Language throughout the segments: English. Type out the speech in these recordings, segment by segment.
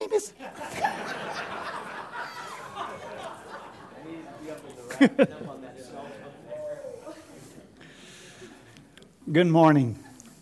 name is... Good morning.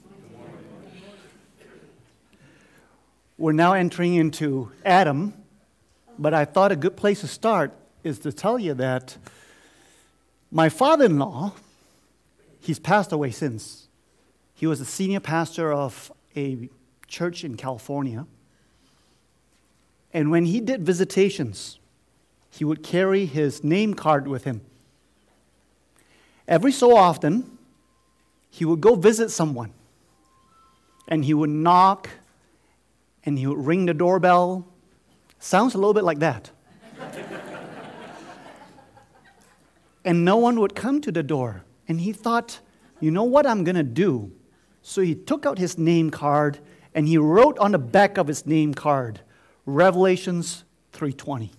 We're now entering into Adam, but I thought a good place to start is to tell you that my father-in-law, he's passed away since. He was a senior pastor of a church in California. And when he did visitations, he would carry his name card with him. Every so often, he would go visit someone. And he would knock, and he would ring the doorbell. Sounds a little bit like that. And no one would come to the door. And he thought, you know what I'm going to do? So he took out his name card, and he wrote on the back of his name card, Revelations 3:20.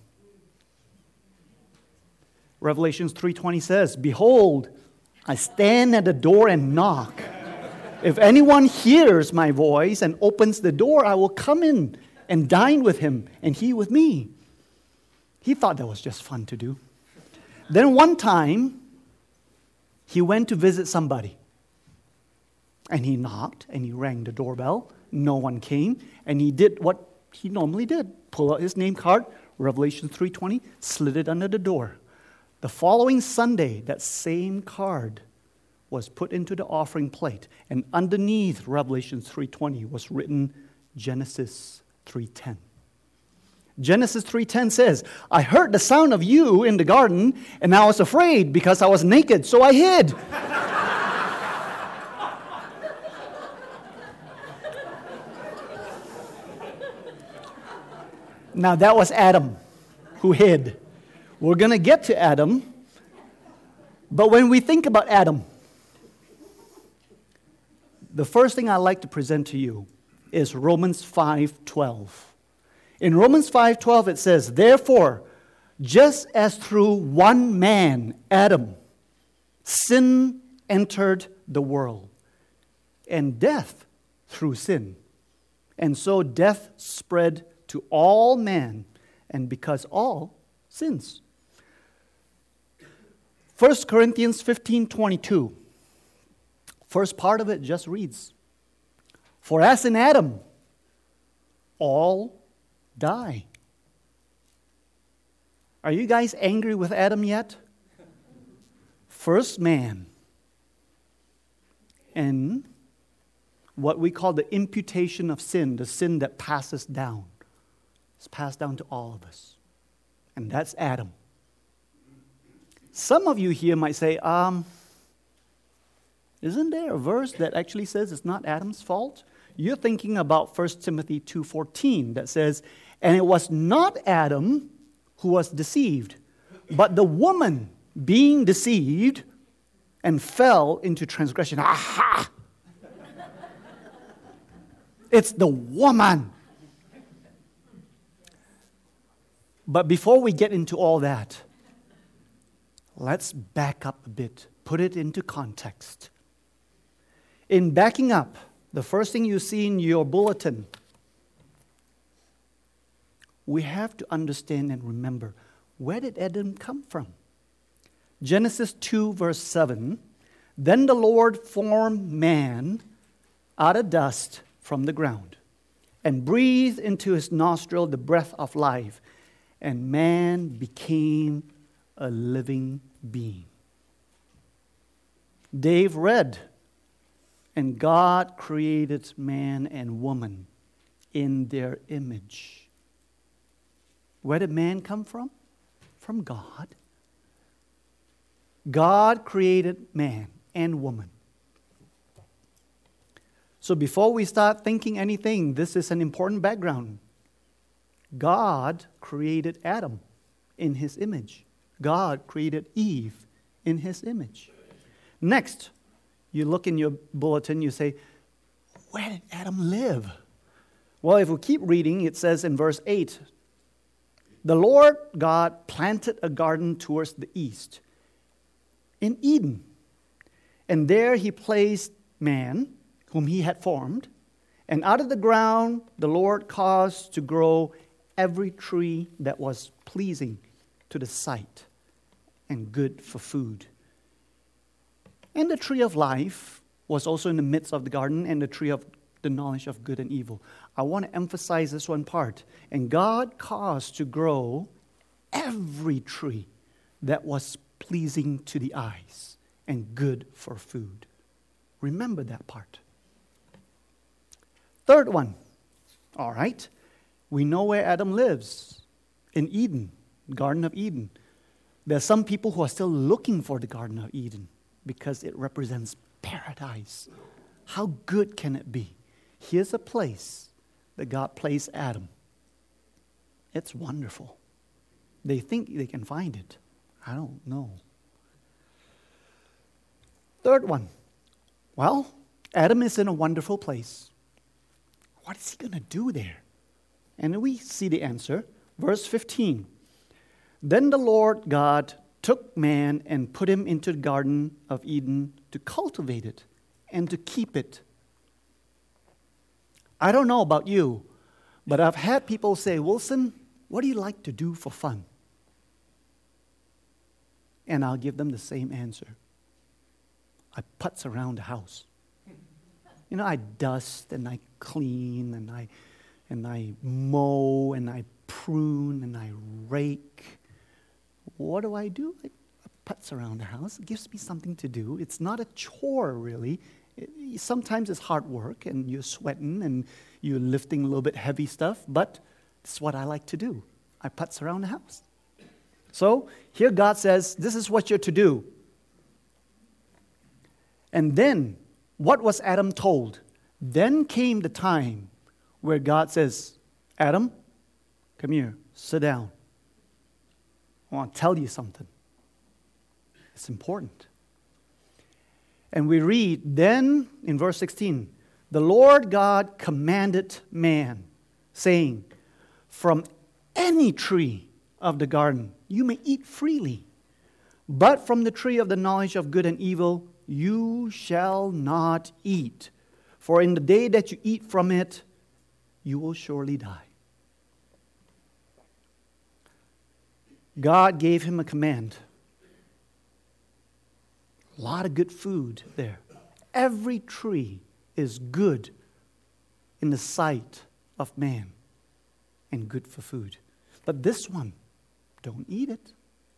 Revelations 3:20 says, "Behold, I stand at the door and knock. If anyone hears my voice and opens the door, I will come in and dine with him, and he with me." He thought that was just fun to do. Then one time, he went to visit somebody. And he knocked, and he rang the doorbell. No one came, and he did what he normally did. Pull out his name card, Revelation 3:20, slid it under the door. The following Sunday, that same card was put into the offering plate, and underneath Revelation 3:20 was written Genesis 3:10. Genesis 3:10 says, "I heard the sound of you in the garden, and I was afraid because I was naked, so I hid." Now that was Adam who hid. We're going to get to Adam, but when we think about Adam, the first thing I'd like to present to you is Romans 5:12. In Romans 5:12 it says, "Therefore, just as through one man, Adam, sin entered the world, and death through sin. And so death spread to all men, and because all sins." 1 Corinthians 15:22. First part of it just reads, "For as in Adam, all die." Are you guys angry with Adam yet? First man. And what we call the imputation of sin, the sin that passes down. It's passed down to all of us. And that's Adam. Some of you here might say, isn't there a verse that actually says it's not Adam's fault? You're thinking about 1 Timothy 2:14 that says, "And it was not Adam who was deceived, but the woman being deceived and fell into transgression." Aha! It's the woman. But before we get into all that, let's back up a bit, put it into context. In backing up, the first thing you see in your bulletin, we have to understand and remember, where did Adam come from? Genesis 2, verse 7, "Then the Lord formed man out of dust from the ground, and breathed into his nostril the breath of life, and man became a living being." Dave read, "And God created man and woman in their image." Where did man come from? From God. God created man and woman. So before we start thinking anything, this is an important background. God created Adam in his image. God created Eve in his image. Next, you look in your bulletin, you say, where did Adam live? Well, if we keep reading, it says in verse 8, "The Lord God planted a garden towards the east, in Eden. And there he placed man, whom he had formed. And out of the ground the Lord caused to grow every tree that was pleasing to the sight and good for food. And the tree of life was also in the midst of the garden, and the tree of the knowledge of good and evil. I want to emphasize this one part. And God caused to grow every tree that was pleasing to the eyes and good for food. Remember that part. Third one. All right. We know where Adam lives. In Eden, Garden of Eden. There are some people who are still looking for the Garden of Eden because it represents paradise. How good can it be? Here's a place that God placed Adam. It's wonderful. They think they can find it. I don't know. Third one. Well, Adam is in a wonderful place. What is he going to do there? And we see the answer. Verse 15. Then the Lord God took man and put him into the Garden of Eden to cultivate it and to keep it. I don't know about you, but I've had people say, Wilson, what do you like to do for fun? And I'll give them the same answer. I putz around the house. You know, I dust and I clean and I mow and I prune and I rake. What do? I putz around the house. It gives me something to do. It's not a chore, really. Sometimes it's hard work and you're sweating and you're lifting a little bit heavy stuff, but it's what I like to do. I putz around the house. So here God says, this is what you're to do. And then, what was Adam told? Then came the time where God says, Adam, come here, sit down. I want to tell you something. It's important. And we read, then in verse 16, the Lord God commanded man, saying, from any tree of the garden you may eat freely, but from the tree of the knowledge of good and evil you shall not eat. For in the day that you eat from it, you will surely die. God gave him a command. A lot of good food there. Every tree is good in the sight of man and good for food. But this one, don't eat it.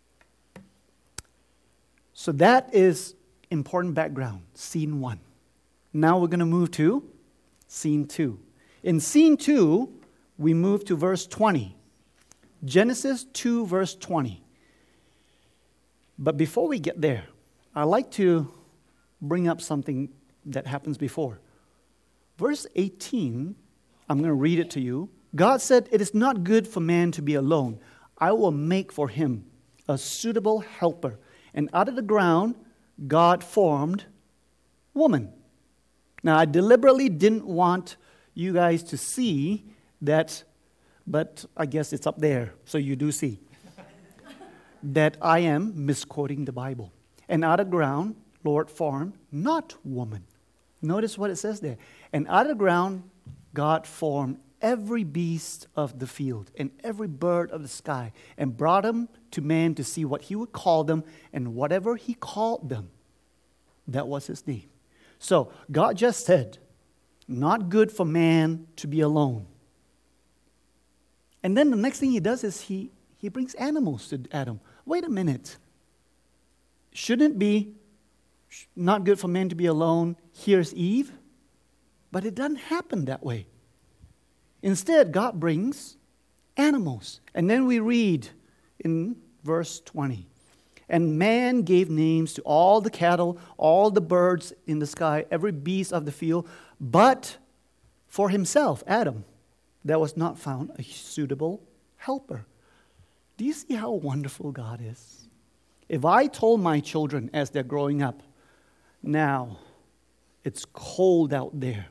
So that is important background, scene 1. Now we're going to move to scene 2. In scene 2, we move to verse 20. Genesis 2, verse 20. But before we get there, I'd like to bring up something that happens before. Verse 18, I'm going to read it to you. God said, it is not good for man to be alone. I will make for him a suitable helper. And out of the ground, God formed woman. Now, I deliberately didn't want you guys to see that, but I guess it's up there, so you do see that I am misquoting the Bible. And out of the ground, Lord formed not woman. Notice what it says there. And out of the ground, God formed every beast of the field and every bird of the sky and brought them to man to see what he would call them, and whatever he called them, that was his name. So God just said, not good for man to be alone. And then the next thing he does is he brings animals to Adam. Wait a minute. Shouldn't it be not good for man to be alone? Here's Eve. But it doesn't happen that way. Instead, God brings animals. And then we read in verse 20. And man gave names to all the cattle, all the birds in the sky, every beast of the field, but for himself, Adam, there was not found a suitable helper. Do you see how wonderful God is? If I told my children as they're growing up, now it's cold out there.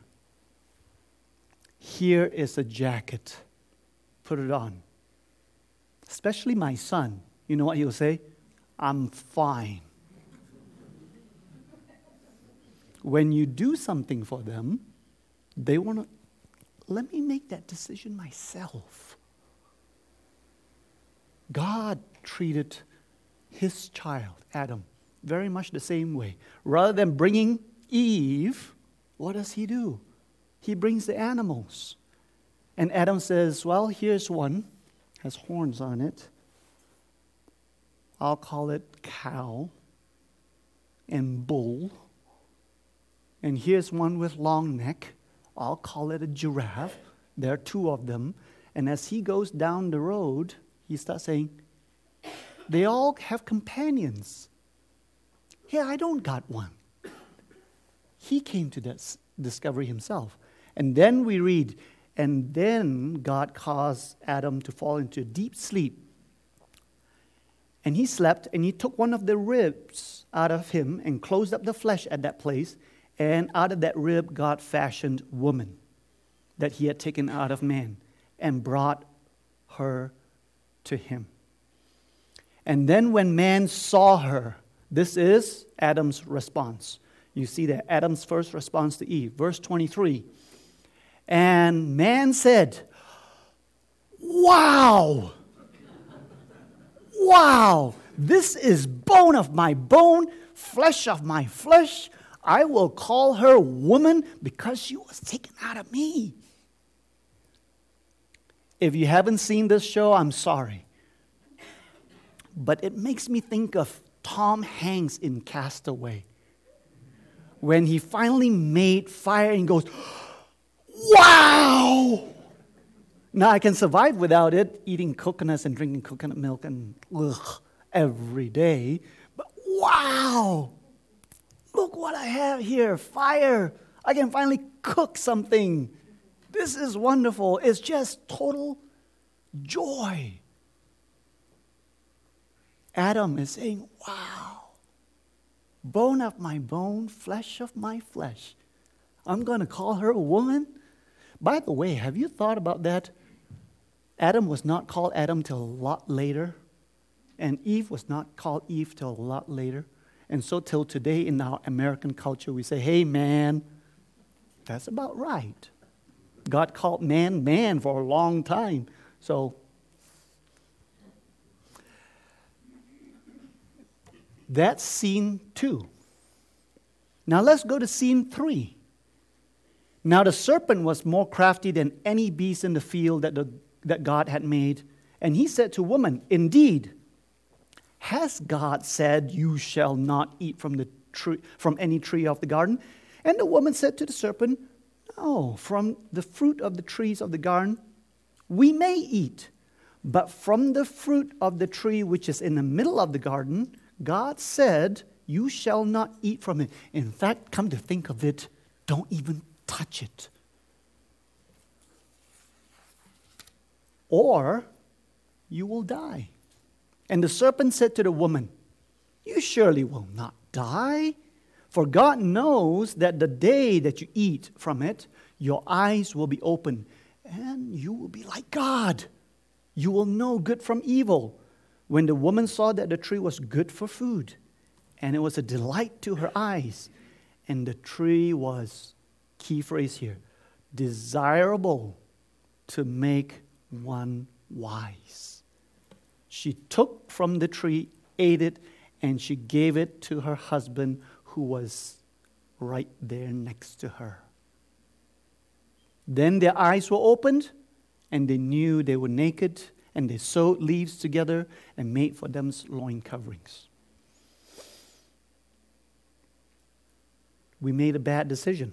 Here is a jacket. Put it on. Especially my son. You know what he'll say? I'm fine. When you do something for them, they want to, let me make that decision myself. God treated his child, Adam, very much the same way. Rather than bringing Eve, what does he do? He brings the animals. And Adam says, well, here's one, has horns on it. I'll call it cow and bull. And here's one with long neck. I'll call it a giraffe. There are two of them. And as he goes down the road, he starts saying, they all have companions. Yeah, I don't got one. He came to that discovery himself. And then we read, and then God caused Adam to fall into a deep sleep. And he slept, and he took one of the ribs out of him and closed up the flesh at that place. And out of that rib, God fashioned woman that he had taken out of man and brought her to him. And then when man saw her, this is Adam's response. You see that Adam's first response to Eve. Verse 23. And man said, wow! Wow! This is bone of my bone, flesh of my flesh. I will call her woman because she was taken out of me. If you haven't seen this show, I'm sorry. But it makes me think of Tom Hanks in Castaway. When he finally made fire and goes, wow! Now I can survive without it, eating coconuts and drinking coconut milk and every day. But wow! Look what I have here, fire. I can finally cook something. This is wonderful. It's just total joy. Adam is saying, wow, bone of my bone, flesh of my flesh. I'm going to call her a woman. By the way, have you thought about that? Adam was not called Adam till a lot later. And Eve was not called Eve till a lot later. And so till today in our American culture, we say, hey, man. That's about right. God called man, man for a long time. So that's scene 2. Now let's go to scene 3. Now the serpent was more crafty than any beast in the field that God had made. And he said to woman, indeed, has God said, you shall not eat from any tree of the garden? And the woman said to the serpent, no, from the fruit of the trees of the garden we may eat. But from the fruit of the tree which is in the middle of the garden, God said, you shall not eat from it. In fact, come to think of it, don't even touch it. Or you will die. And the serpent said to the woman, you surely will not die. For God knows that the day that you eat from it, your eyes will be open, and you will be like God. You will know good from evil. When the woman saw that the tree was good for food, and it was a delight to her eyes, and the tree was, key phrase here, desirable to make one wise. She took from the tree, ate it, and she gave it to her husband who was right there next to her. Then their eyes were opened, and they knew they were naked, and they sewed leaves together and made for them loin coverings. We made a bad decision.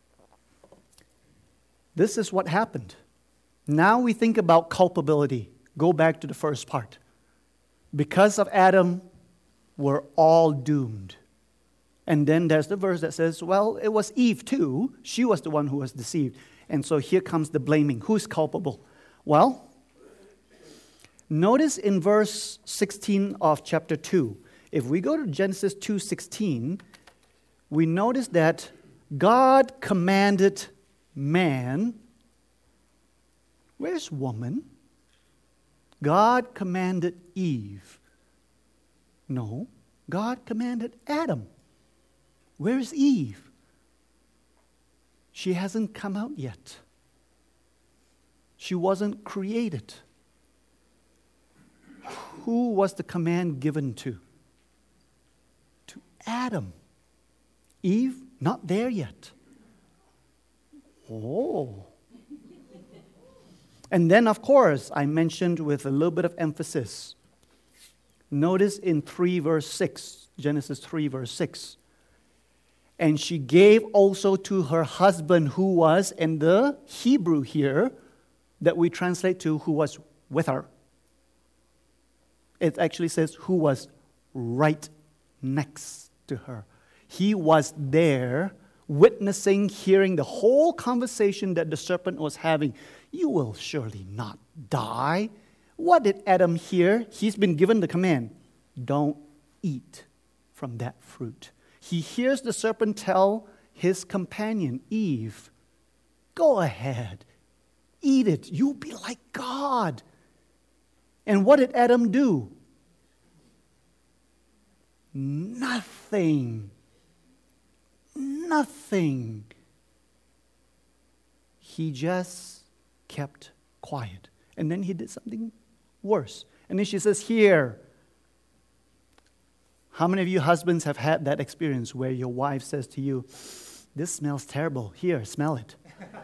This is what happened. Now we think about culpability. Go back to the first part. Because of Adam, we're all doomed. And then there's the verse that says, well, it was Eve too. She was the one who was deceived. And so here comes the blaming. Who's culpable? Well, notice in verse 16 of chapter 2. If we go to Genesis 2:16, we notice that God commanded man. Where's woman? God commanded Eve. No, God commanded Adam. Where's Eve? She hasn't come out yet. She wasn't created. who was the command given to? To Adam. Eve, not there yet. Oh. And then, of course, I mentioned with a little bit of emphasis. Notice in 3 verse 6, Genesis 3 verse 6. And she gave also to her husband who was, in the Hebrew here, that we translate to who was with her. It actually says who was right next to her. He was there, witnessing, hearing the whole conversation that the serpent was having. You will surely not die. What did Adam hear? He's been given the command, don't eat from that fruit. He hears the serpent tell his companion, Eve, go ahead, eat it. You'll be like God. And what did Adam do? Nothing. Nothing. He just kept quiet. And then he did something worse. And then she says, here. How many of you husbands have had that experience where your wife says to you, this smells terrible. Here, smell it.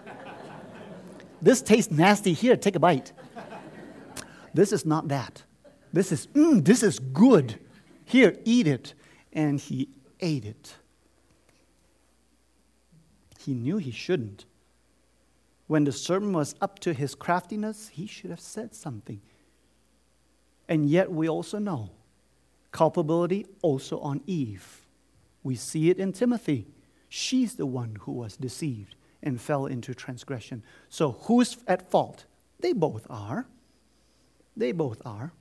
This tastes nasty. Here, take a bite. This is not that. This is good. Here, eat it. And he ate it. He knew he shouldn't. When the serpent was up to his craftiness, he should have said something. And yet we also know culpability also on Eve. We see it in Timothy. She's the one who was deceived and fell into transgression. So who's at fault? They both are. They both are.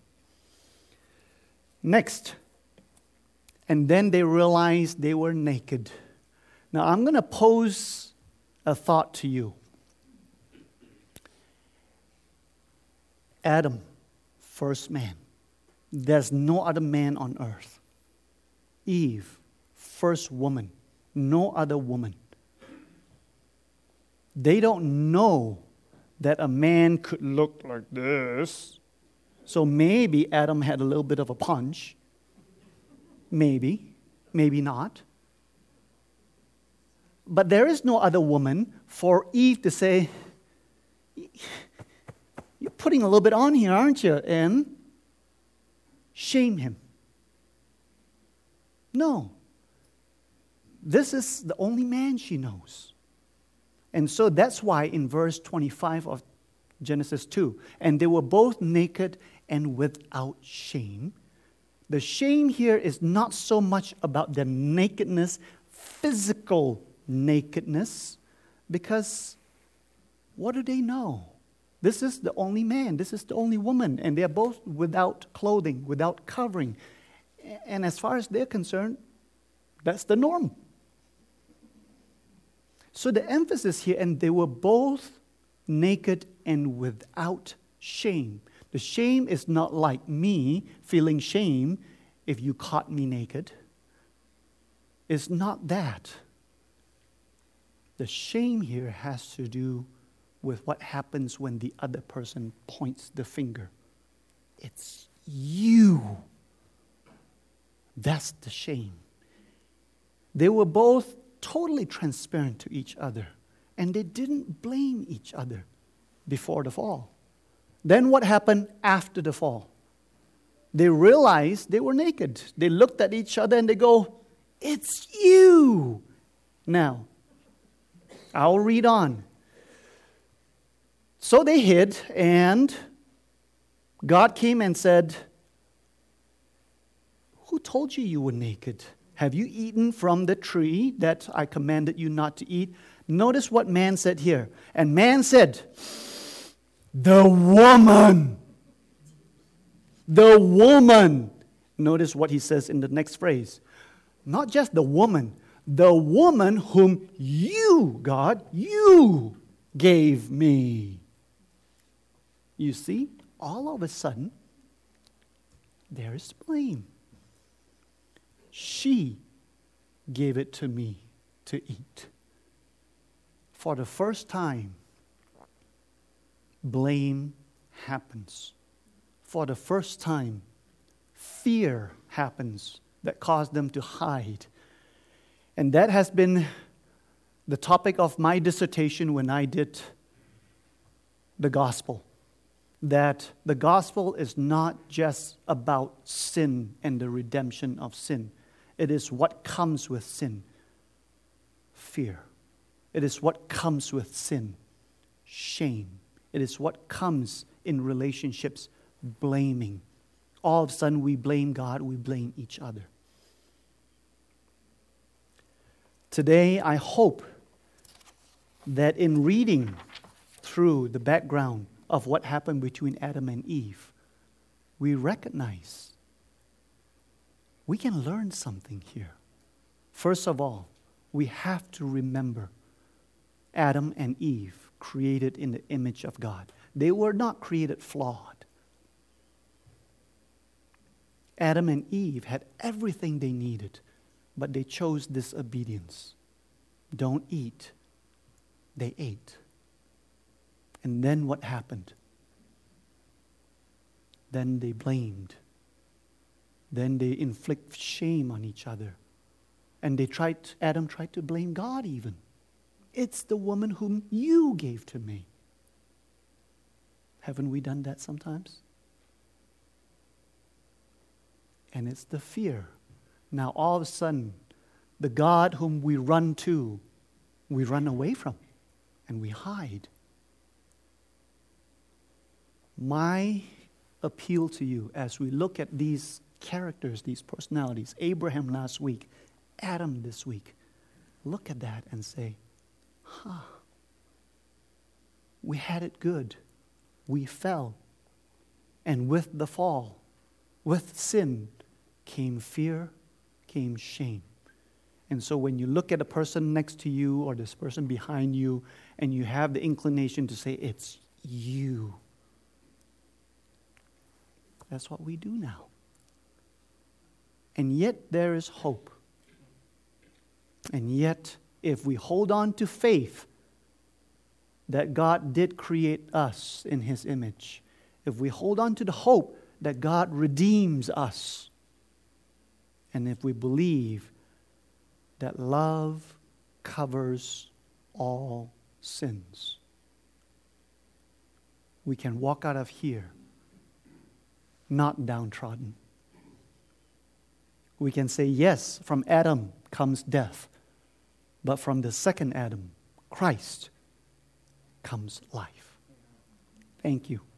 Next. And then they realized they were naked. Now I'm going to pose a thought to you. Adam, first man. There's no other man on earth. Eve, first woman. No other woman. They don't know that a man could look like this. So maybe Adam had a little bit of a punch. Maybe. Maybe not. But there is no other woman for Eve to say, you're putting a little bit on here, aren't you? And shame him. No. This is the only man she knows. And so that's why in verse 25 of Genesis 2, and they were both naked and without shame. The shame here is not so much about their nakedness, physical nakedness, because what do they know? This is the only man, this is the only woman, and they're both without clothing, without covering. And as far as they're concerned, that's the norm. So the emphasis here, and they were both naked and without shame. The shame is not like me feeling shame if you caught me naked. It's not that. The shame here has to do with what happens when the other person points the finger. It's you. That's the shame. They were both totally transparent to each other, and they didn't blame each other before the fall. Then what happened after the fall? They realized they were naked. They looked at each other and they go, it's you. Now, I'll read on. So they hid, and God came and said, who told you you were naked? Have you eaten from the tree that I commanded you not to eat? Notice what man said here. And man said, the woman. The woman. Notice what he says in the next phrase. Not just the woman whom you, God, you gave me. You see, all of a sudden, there is blame. She gave it to me to eat. For the first time, blame happens. For the first time, fear happens that caused them to hide. And that has been the topic of my dissertation when I did the gospel. That the gospel is not just about sin and the redemption of sin. It is what comes with sin. Fear. It is what comes with sin. Shame. It is what comes in relationships. Blaming. All of a sudden we blame God, we blame each other. Today I hope that in reading through the background of what happened between Adam and Eve, we recognize we can learn something here. First of all, we have to remember Adam and Eve created in the image of God. They were not created flawed. Adam and Eve had everything they needed, but they chose disobedience. Don't eat. They ate. And then what happened? Then they blamed. Then they inflict shame on each other. And Adam tried to blame God even. It's the woman whom you gave to me. Haven't we done that sometimes? And it's the fear. Now all of a sudden, the God whom we run to, we run away from and we hide. My appeal to you as we look at these characters, these personalities, Abraham last week, Adam this week, look at that and say, we had it good. We fell. And with the fall, with sin, came fear, came shame. And so when you look at a person next to you or this person behind you, and you have the inclination to say, it's you. That's what we do now. And yet there is hope. And yet, if we hold on to faith that God did create us in His image, if we hold on to the hope that God redeems us, and if we believe that love covers all sins, we can walk out of here not downtrodden. We can say, yes, from Adam comes death, but from the second Adam, Christ, comes life. Thank you.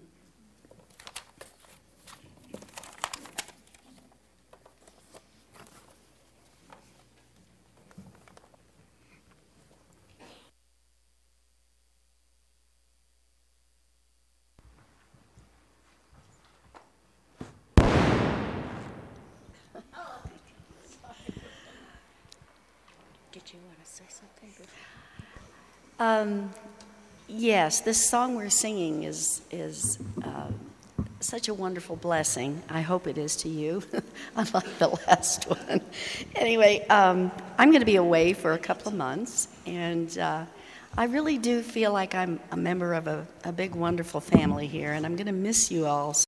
Did you want to say something? Yes, this song we're singing is such a wonderful blessing. I hope it is to you, unlike the last one. Anyway, I'm going to be away for a couple of months, and I really do feel like I'm a member of a big, wonderful family here, and I'm going to miss you all